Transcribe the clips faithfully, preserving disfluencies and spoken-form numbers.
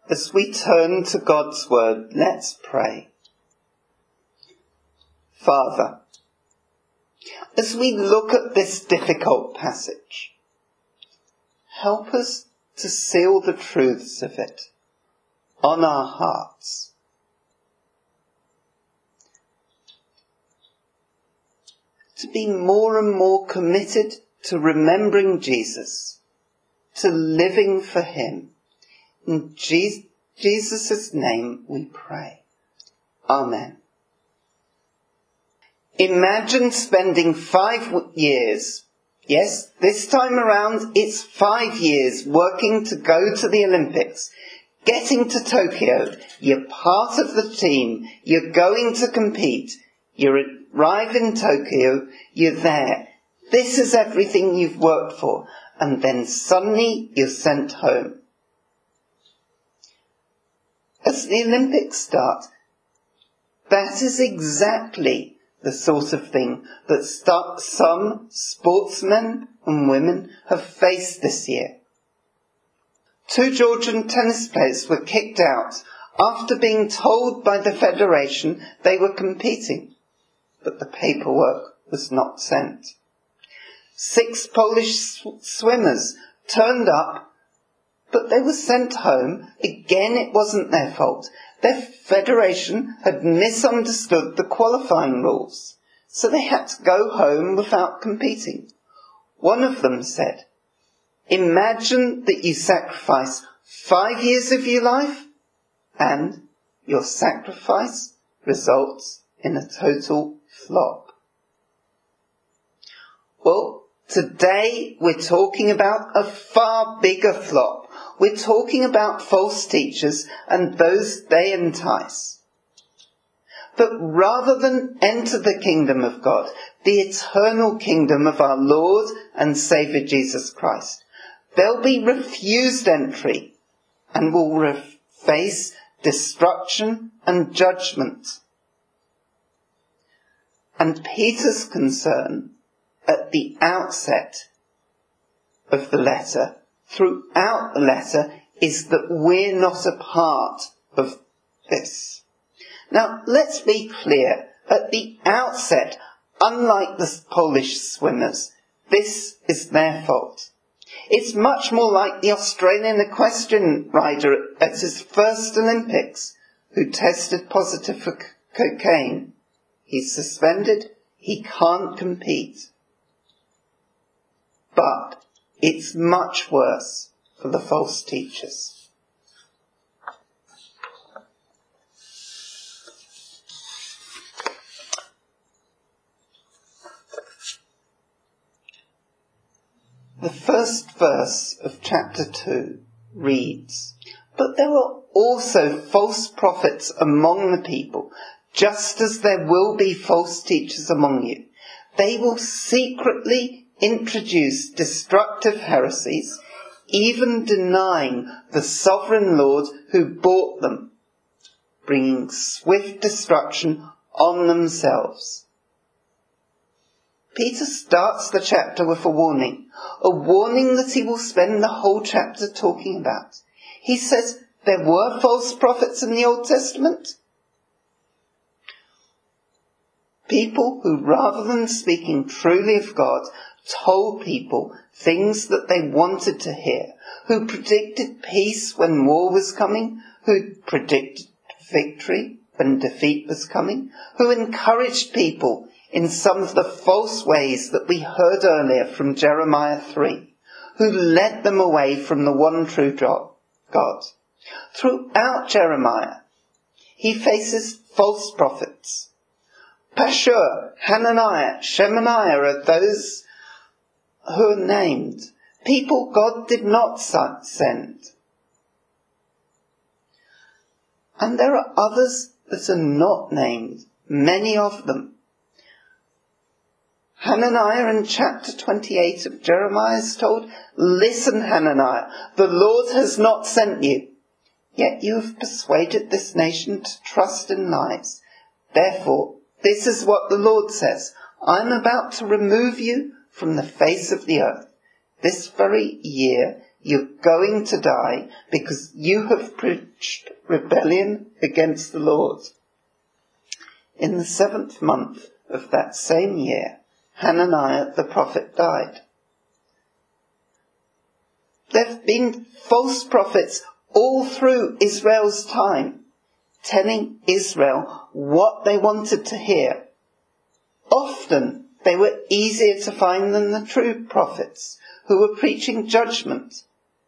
As we turn to God's word, let's pray. Father, as we look at this difficult passage, help us to seal the truths of it on our hearts. To be more and more committed to remembering Jesus, to living for him. In Jesus' name we pray. Amen. Imagine spending five years, yes, this time around it's five years working to go to the Olympics, getting to Tokyo. You're part of the team, you're going to compete, you arrive in Tokyo, you're there. This is everything you've worked for, and then suddenly you're sent home. As the Olympics start, that is exactly the sort of thing that start, some sportsmen and women have faced this year. Two Georgian tennis players were kicked out after being told by the federation they were competing, but the paperwork was not sent. Six Polish sw- swimmers turned up, but they were sent home. Again, it wasn't their fault. Their federation had misunderstood the qualifying rules, so they had to go home without competing. One of them said, imagine that you sacrifice five years of your life, and your sacrifice results in a total flop. Well, today we're talking about a far bigger flop. We're talking about false teachers and those they entice. But rather than enter the kingdom of God, the eternal kingdom of our Lord and Saviour Jesus Christ, they'll be refused entry and will re- face destruction and judgment. And Peter's concern at the outset of the letter, throughout the letter, is that we're not a part of this. Now, let's be clear. At the outset, unlike the Polish swimmers, this is their fault. It's much more like the Australian equestrian rider at his first Olympics, who tested positive for c- cocaine. He's suspended. He can't compete. But it's much worse for the false teachers. The first verse of chapter two reads, "But there are also false prophets among the people, just as there will be false teachers among you. They will secretly introduce destructive heresies, even denying the sovereign Lord who bought them, bringing swift destruction on themselves." Peter starts the chapter with a warning, a warning that he will spend the whole chapter talking about. He says there were false prophets in the Old Testament. People who, rather than speaking truly of God, told people things that they wanted to hear, who predicted peace when war was coming, who predicted victory when defeat was coming, who encouraged people in some of the false ways that we heard earlier from Jeremiah three, who led them away from the one true God. Throughout Jeremiah, he faces false prophets. Pashur, Hananiah, Shemaiah are those who are named. People God did not send. And there are others that are not named, many of them. Hananiah in chapter twenty-eight of Jeremiah is told, "Listen, Hananiah, the Lord has not sent you. Yet you have persuaded this nation to trust in lies. Therefore, this is what the Lord says. I'm about to remove you from the face of the earth. This very year You're going to die because you have preached rebellion against the Lord. In the seventh month of that same year, Hananiah the prophet died. There have been false prophets all through Israel's time, telling Israel what they wanted to hear. Often they were easier to find than the true prophets who were preaching judgment,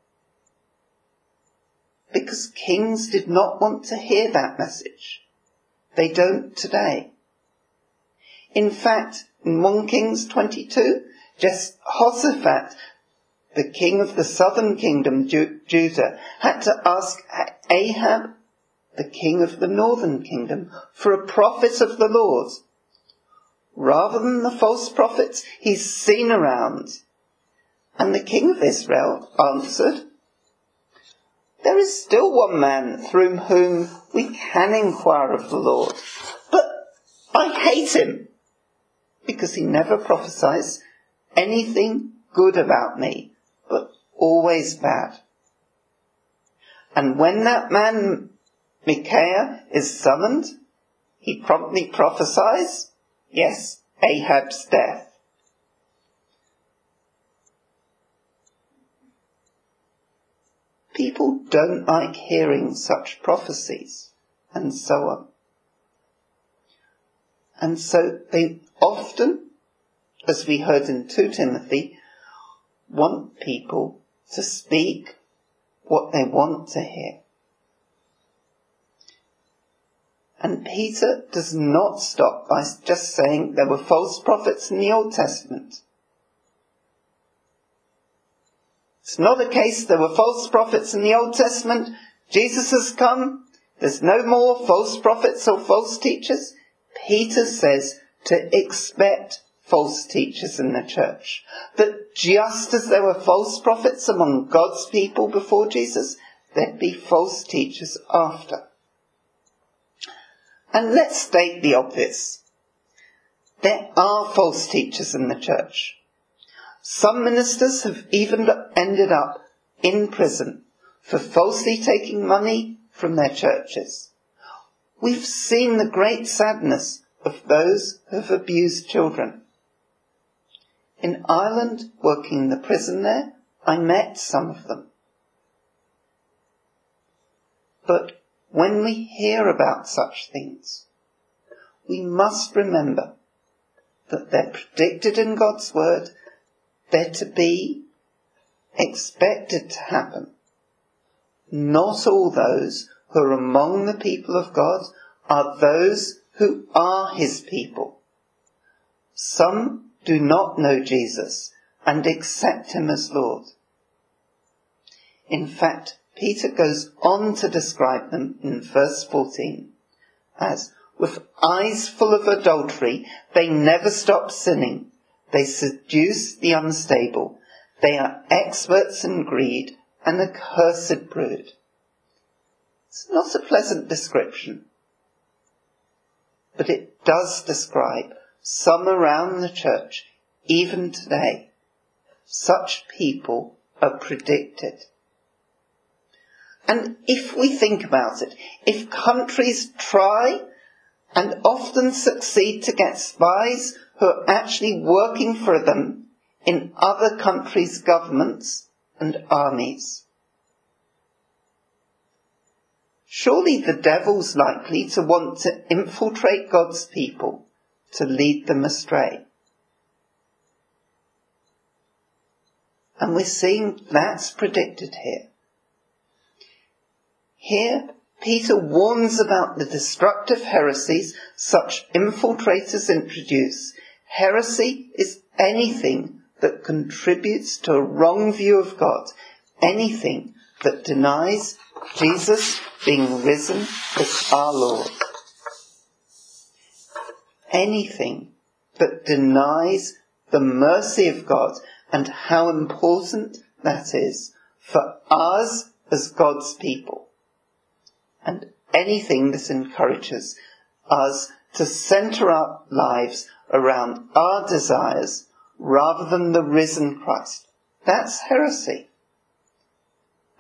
because kings did not want to hear that message. They don't today. In fact, in First Kings twenty-two, Jehoshaphat, the king of the southern kingdom, Judah, had to ask Ahab, the king of the northern kingdom, for a prophet of the Lord. Rather than the false prophets he's seen around. And the king of Israel answered, "There is still one man through whom we can inquire of the Lord, but I hate him, because he never prophesies anything good about me, but always bad." And when that man Micaiah is summoned, he promptly prophesies, yes, Ahab's death. People don't like hearing such prophecies, and so on. And so they often, as we heard in Second Timothy, want people to speak what they want to hear. And Peter does not stop by just saying there were false prophets in the Old Testament. It's not a case there were false prophets in the Old Testament, Jesus has come, there's no more false prophets or false teachers. Peter says to expect false teachers in the church. That just as there were false prophets among God's people before Jesus, there'd be false teachers after. And let's state the obvious. There are false teachers in the church. Some ministers have even ended up in prison for falsely taking money from their churches. We've seen the great sadness of those who have abused children. In Ireland, working in the prison there, I met some of them. But when we hear about such things, we must remember that they're predicted in God's word, they're to be, expected to happen. Not all those who are among the people of God are those who are his people. Some do not know Jesus and accept him as Lord. In fact, Peter goes on to describe them in verse fourteen as, with eyes full of adultery, they never stop sinning. They seduce the unstable. They are experts in greed, an accursed brood. It's not a pleasant description, but it does describe some around the church, even today. Such people are predicted. And if we think about it, if countries try and often succeed to get spies who are actually working for them in other countries' governments and armies, surely the devil's likely to want to infiltrate God's people to lead them astray. And we're seeing that's predicted here. Here, Peter warns about the destructive heresies such infiltrators introduce. Heresy is anything that contributes to a wrong view of God, anything that denies Jesus being risen as our Lord. Anything that denies the mercy of God and how important that is for us as God's people. And anything that encourages us to centre our lives around our desires rather than the risen Christ. That's heresy.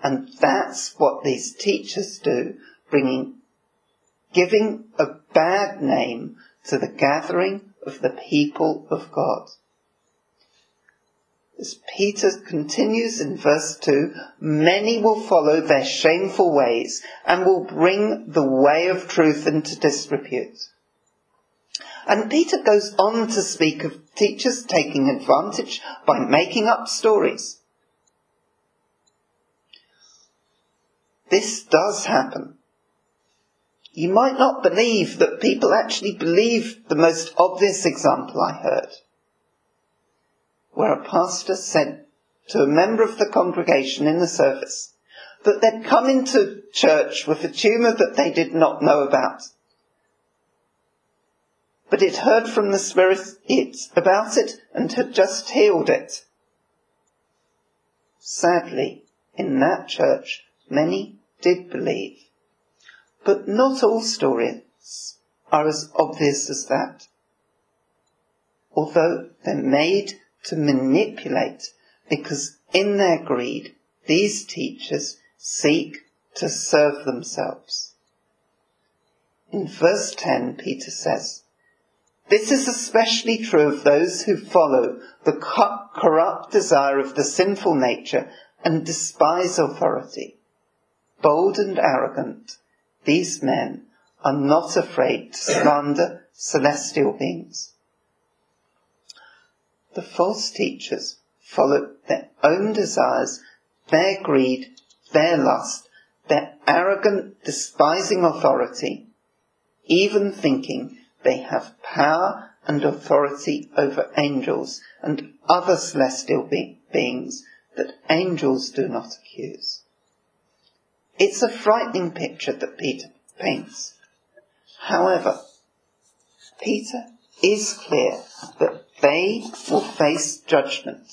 And that's what these teachers do, bringing, giving a bad name to the gathering of the people of God. As Peter continues in verse two, many will follow their shameful ways and will bring the way of truth into disrepute. And Peter goes on to speak of teachers taking advantage by making up stories. This does happen. You might not believe that people actually believe the most obvious example I heard, where a pastor said to a member of the congregation in the service that they'd come into church with a tumour that they did not know about, but had heard from the Spirit it, about it and had just healed it. Sadly, in that church, many did believe, but not all stories are as obvious as that, although they're made to manipulate, because in their greed, these teachers seek to serve themselves. In verse ten, Peter says, "This is especially true of those who follow the corrupt desire of the sinful nature and despise authority. Bold and arrogant, these men are not afraid to slander celestial beings." The false teachers follow their own desires, their greed, their lust, their arrogant, despising authority, even thinking they have power and authority over angels and other celestial be- beings that angels do not accuse. It's a frightening picture that Peter paints. However, Peter is clear that they will face judgment.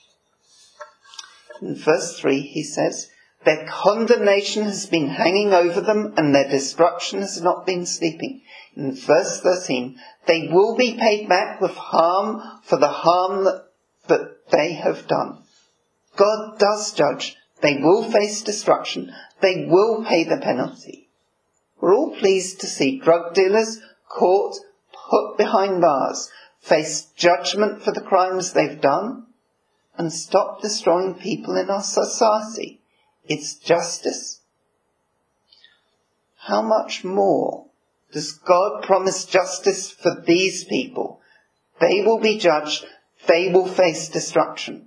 In verse three he says, "Their condemnation has been hanging over them and their destruction has not been sleeping." In verse thirteen, "They will be paid back with harm for the harm that, that they have done." God does judge. They will face destruction. They will pay the penalty. We're all pleased to see drug dealers caught, put behind bars, face judgment for the crimes they've done, and stop destroying people in our society. It's justice. How much more does God promise justice for these people? They will be judged. They will face destruction.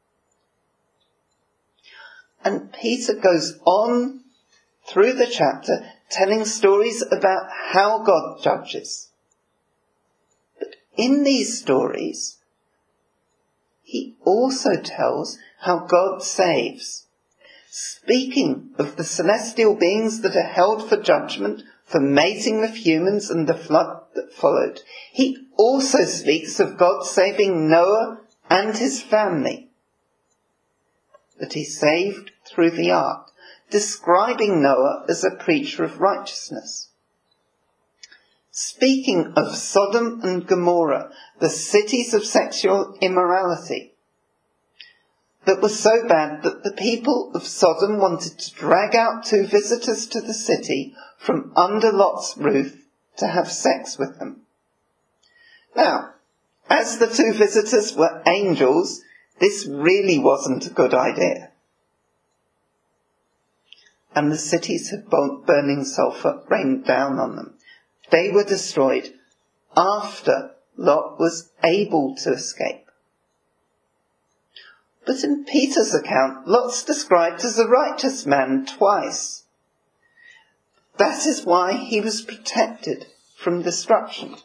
And Peter goes on through the chapter telling stories about how God judges. But in these stories, he also tells how God saves. Speaking of the celestial beings that are held for judgment for mating with humans and the flood that followed, he also speaks of God saving Noah and his family, that he saved through the ark, describing Noah as a preacher of righteousness. Speaking of Sodom and Gomorrah, the cities of sexual immorality, that was so bad that the people of Sodom wanted to drag out two visitors to the city from under Lot's roof to have sex with them. Now, as the two visitors were angels, this really wasn't a good idea. And the cities of burning sulphur rained down on them. They were destroyed after Lot was able to escape. But in Peter's account, Lot's described as a righteous man twice. That is why he was protected from destruction.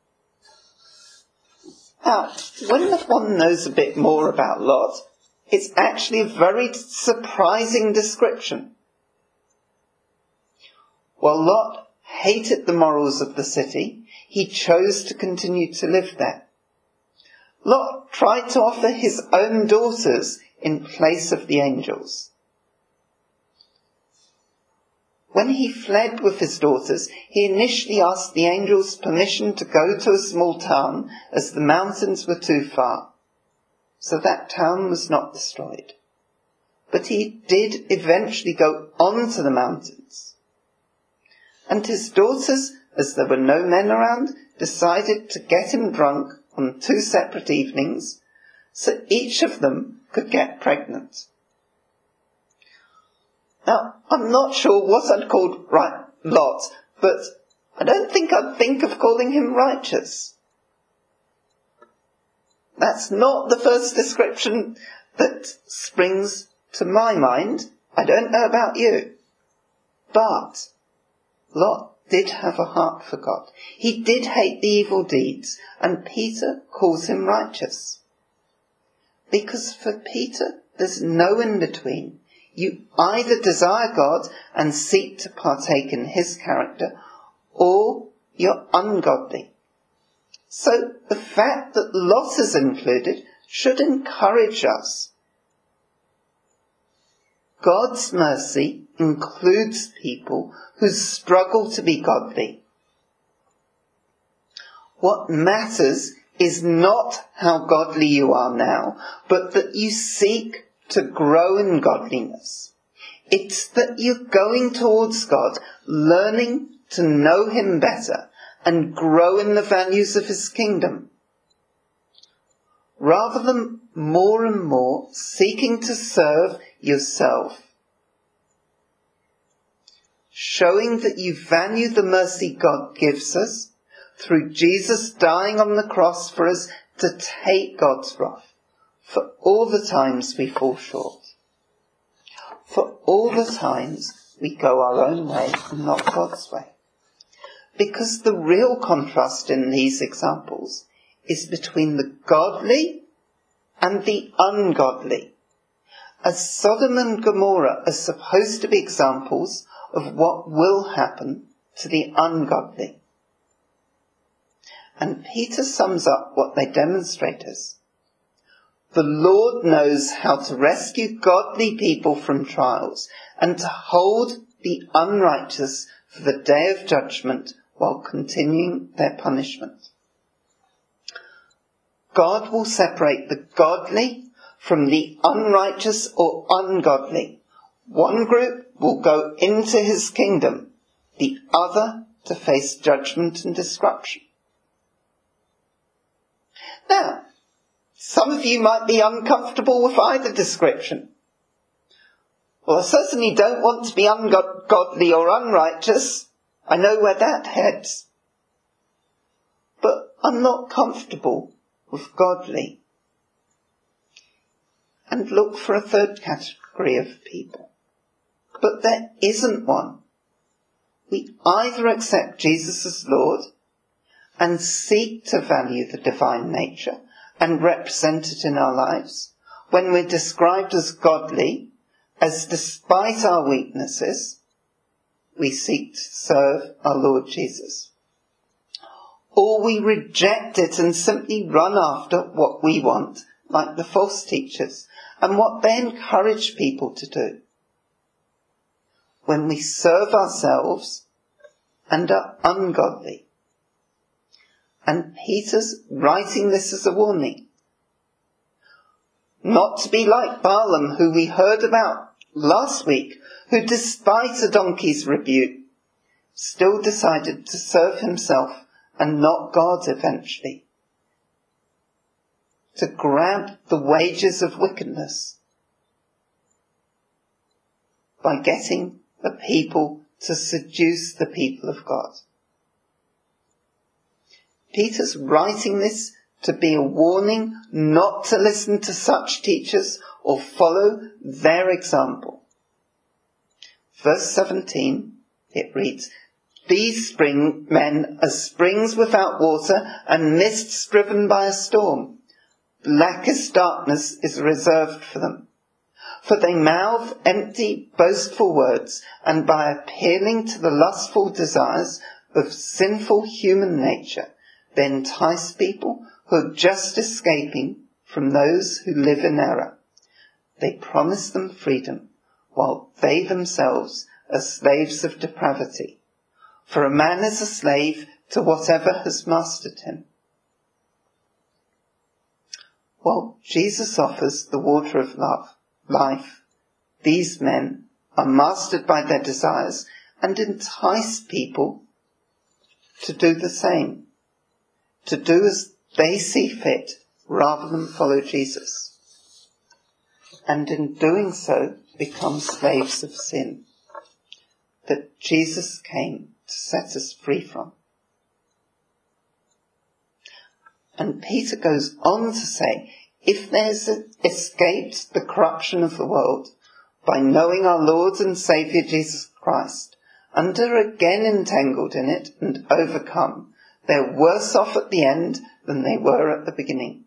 Now, when one knows a bit more about Lot, it's actually a very surprising description. While Lot hated the morals of the city, he chose to continue to live there. Lot tried to offer his own daughters in place of the angels. When he fled with his daughters, he initially asked the angels permission to go to a small town as the mountains were too far, so that town was not destroyed. but he did eventually go on to the mountains. And his daughters, as there were no men around, decided to get him drunk on two separate evenings, so each of them could get pregnant. Now, I'm not sure what I'd call right, Lot, but I don't think I'd think of calling him righteous. That's not the first description that springs to my mind. I don't know about you. But Lot did have a heart for God. He did hate the evil deeds, and Peter calls him righteous. Because for Peter, there's no in-between. You either desire God and seek to partake in his character, or you're ungodly. So the fact that Lot is included should encourage us. God's mercy includes people who struggle to be godly. What matters is not how godly you are now, but that you seek to grow in godliness. It's that you're going towards God, learning to know him better and grow in the values of his kingdom. Rather than more and more seeking to serve yourself. Showing that you value the mercy God gives us through Jesus dying on the cross for us to take God's wrath for all the times we fall short. For all the times we go our own way and not God's way. Because the real contrast in these examples is between the godly and the ungodly. As Sodom and Gomorrah are supposed to be examples of what will happen to the ungodly. And Peter sums up what they demonstrate as. The Lord knows how to rescue godly people from trials and to hold the unrighteous for the day of judgment while continuing their punishment. God will separate the godly from the unrighteous or ungodly. One group will go into his kingdom, the other to face judgment and destruction. Now, some of you might be uncomfortable with either description. Well, I certainly don't want to be ungodly or unrighteous. I know where that heads. But I'm not comfortable with godly. And look for a third category of people. But there isn't one. We either accept Jesus as Lord and seek to value the divine nature and represent it in our lives when we're described as godly, as despite our weaknesses, we seek to serve our Lord Jesus. Or we reject it and simply run after what we want, like the false teachers, and what they encourage people to do. When we serve ourselves and are ungodly. And Peter's writing this as a warning. Not to be like Balaam, who we heard about last week, who despite a donkey's rebuke, still decided to serve himself and not God eventually. To grab the wages of wickedness by getting the people to seduce the people of God. Peter's writing this to be a warning not to listen to such teachers or follow their example. Verse seventeen, it reads, "These spring men are springs without water and mists driven by a storm. Blackest darkness is reserved for them. For they mouth empty, boastful words, and by appealing to the lustful desires of sinful human nature, they entice people who are just escaping from those who live in error. They promise them freedom, while they themselves are slaves of depravity. For a man is a slave to whatever has mastered him." Well, Jesus offers the water of love, life, these men are mastered by their desires and entice people to do the same, to do as they see fit rather than follow Jesus, and in doing so become slaves of sin that Jesus came to set us free from. And Peter goes on to say, if there's escaped the corruption of the world by knowing our Lord and Saviour Jesus Christ, and are again entangled in it and overcome, they're worse off at the end than they were at the beginning.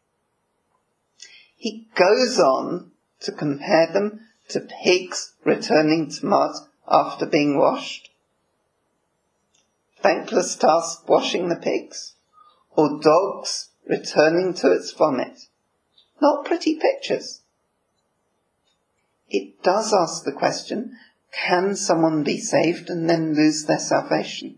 He goes on to compare them to pigs returning to mud after being washed. Thankless task washing the pigs, or dogs returning to its vomit. Not pretty pictures. It does ask the question, can someone be saved and then lose their salvation?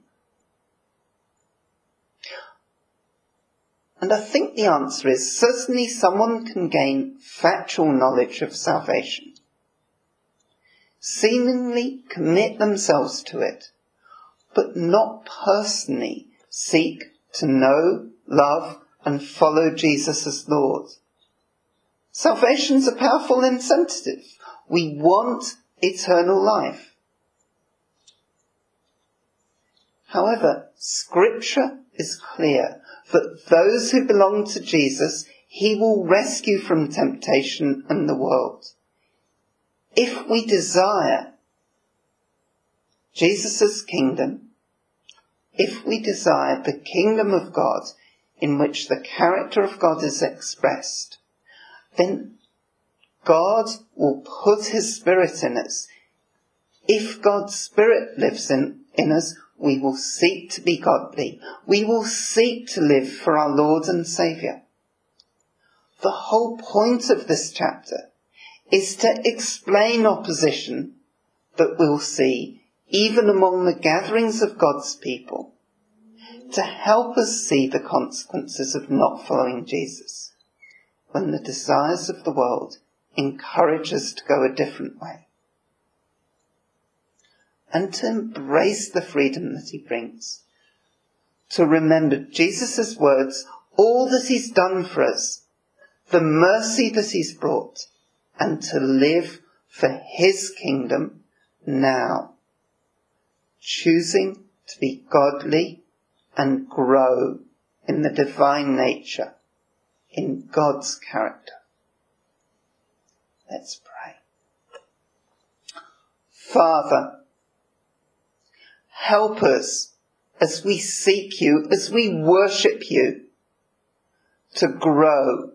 And I think the answer is, certainly someone can gain factual knowledge of salvation, seemingly commit themselves to it, but not personally seek to know, love, and follow Jesus as Lord. Salvation's a powerful incentive. We want eternal life. However, Scripture is clear that those who belong to Jesus, he will rescue from temptation and the world. If we desire Jesus' kingdom, if we desire the kingdom of God in which the character of God is expressed, then God will put his Spirit in us. If God's Spirit lives in, in us, we will seek to be godly. We will seek to live for our Lord and Saviour. The whole point of this chapter is to explain opposition that we'll see even among the gatherings of God's people, to help us see the consequences of not following Jesus, when the desires of the world encourage us to go a different way, and to embrace the freedom that he brings, to remember Jesus' words, all that he's done for us, the mercy that he's brought, and to live for his kingdom now, choosing to be godly and grow in the divine nature, in God's character. Let's pray. Father, help us as we seek you, as we worship you, to grow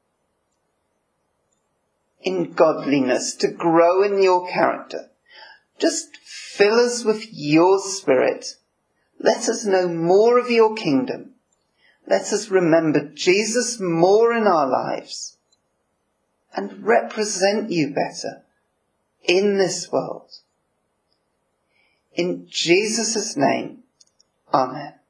in godliness, to grow in your character. Just fill us with your Spirit. Let us know more of your kingdom. Let us remember Jesus more in our lives and represent you better in this world. In Jesus' name, amen.